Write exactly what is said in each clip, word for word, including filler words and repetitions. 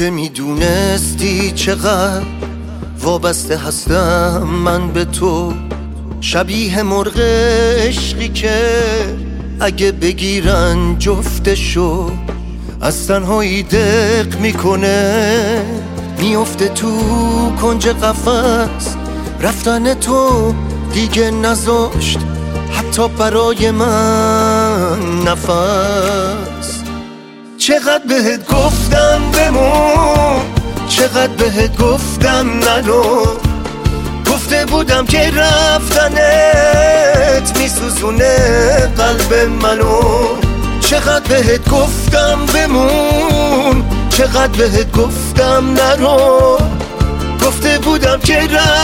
که میدونستی چقدر وابسته هستم من به تو، شبیه مرغ عشقی که اگه بگیرن جفتشو از تنهایی دق میکنه، میفته تو کنج قفس. رفتن تو دیگه نذاشت حتی برای من نفس. چقدر بهت گفتم بمون، چقدر بهت گفتم نرو، گفته بودم که رفتنت میسوزونه قلب منو. چقدر بهت گفتم بمون، چقدر بهت گفتم نرو، گفته بودم که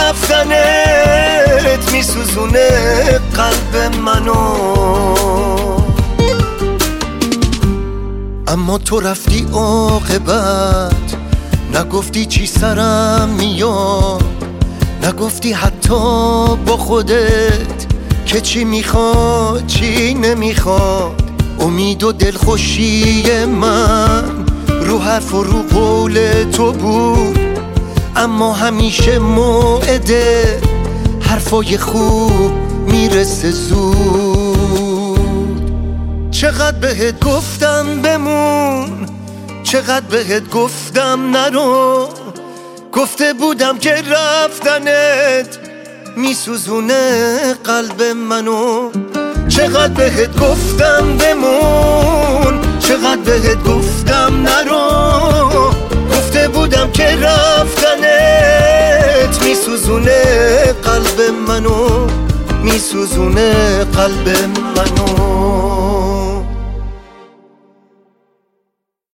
رفتنت میسوزونه قلب منو. اما تو رفتی عاقبت، نگفتی چی سرم میاد، نگفتی حتی با خودت که چی میخواد چی نمیخواد. امید و دلخوشی من رو حرف و رو قول تو بود، اما همیشه موعده حرفای خوب میرسه زود. چقدر بهت گفتم بمون، چقدر بهت گفتم نرو، گفته بودم که رفتنت میسوزونه قلب منو. چقدر بهت گفتم بمون، چقدر بهت گفتم نرو، گفته بودم که رفتنت میسوزونه قلب منو، میسوزونه قلب منو.